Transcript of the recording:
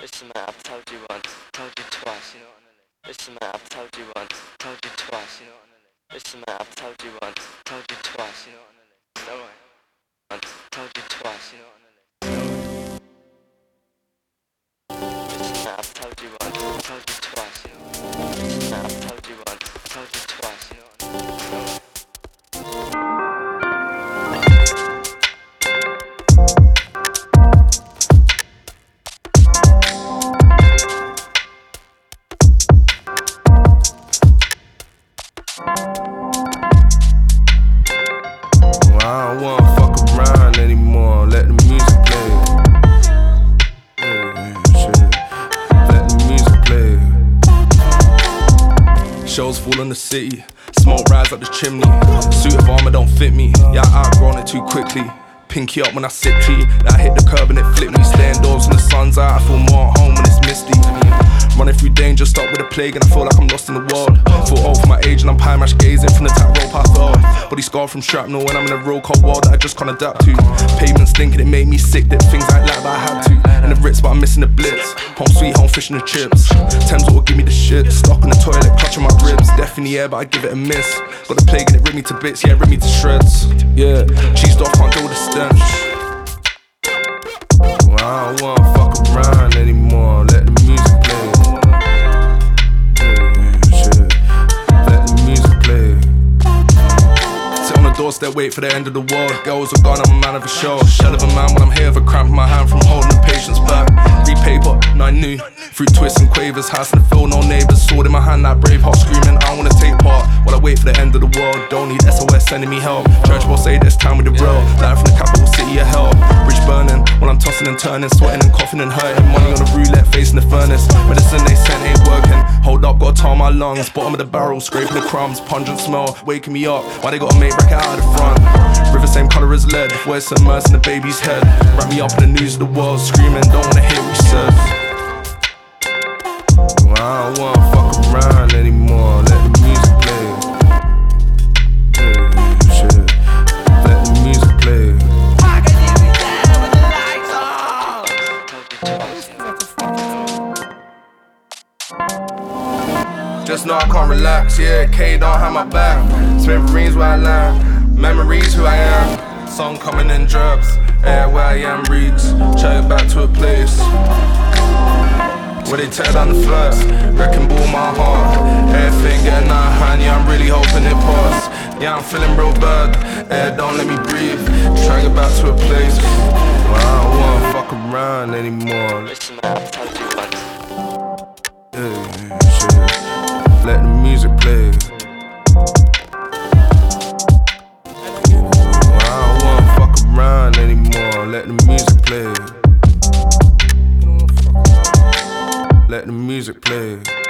Listen man, I've told you once, told you twice, you know what I mean? Listen man, I've told you once, told you twice, you know what I mean? Listen man, I've told you once, told you twice, you know what I mean? Don't worry. Once, told you twice, you know what I mean? Listen man, I've told you once, told you twice, you know what I mean? Listen man, I've told you once, told you twice, you know what I mean? Don't worry. I don't wanna fuck around anymore, let the music play. Shit. Let the music play. Shells fall in the city, smoke rise up the chimney. Suit of armor don't fit me, yeah I outgrown it too quickly. Pinky up when I sip tea, then I hit the curb and it flipped me. Stay indoors when the sun's out, I feel more at home when it's misty. Running through danger, stuck with a plague and I feel like I'm lost in the world. Feel old for my age and I'm pie match gazing from the top rope I fell. Body scarred from shrapnel when I'm in a real cold world that I just can't adapt to. Pavement stinking, it made me sick, did things I like but I had to. And the Ritz but I'm missing the blitz. Home sweet home, fish and the chips. Thames will give me the shit. Stuck in the toilet, clutching my ribs. Death in the air but I give it a miss. Got the plague and it ripped me to bits, yeah it ripped me to shreds. Yeah, cheesed off, can't deal with the stench. I don't wanna fuck around anymore, let the music play. Let the music play. Sit on the doorstep, wait for the end of the world. Girls are gone, I'm a man of a show. Shell of a man when I'm here with a cramp in my hand from holding the patience back. Repaper, I knew. Through twists and quavers, house in the field, no neighbours. Sword in my hand like Braveheart screaming, I wanna take part. While I wait for the end of the world, don't need SOS sending me help. Church will say this time with the real. Life from the capital city of hell. Bridge burning, while I'm tossing and turning, sweating and coughing and hurting. Money on the roulette, facing the furnace. Medicine they sent ain't working. Hold up, gotta tar my lungs. Bottom of the barrel, scraping the crumbs. Pungent smell, waking me up. Why they gotta make bracket out of the front? River same colour as lead. Voice immersed in the baby's head. Wrap me up in the news of the world, screaming, don't wanna hear what he says. I don't wanna fuck around anymore, let the music play. Shit. Let the music play. Just know I can't relax, yeah, K don't have my back. Spent dreams where I land, memories who I am. Song coming in drops, air where I am reeks. Check it back to a place where they tear down the flats, wrecking ball my heart. Everything getting out of hand, yeah, I'm really hoping it pass. Yeah, I'm feeling real bad, air don't let me breathe. Try to get back to a place where I don't wanna fuck around anymore. Listen man, I've told you once. Shit. Let the music play. I don't wanna fuck around anymore, let the music play. Let the music play.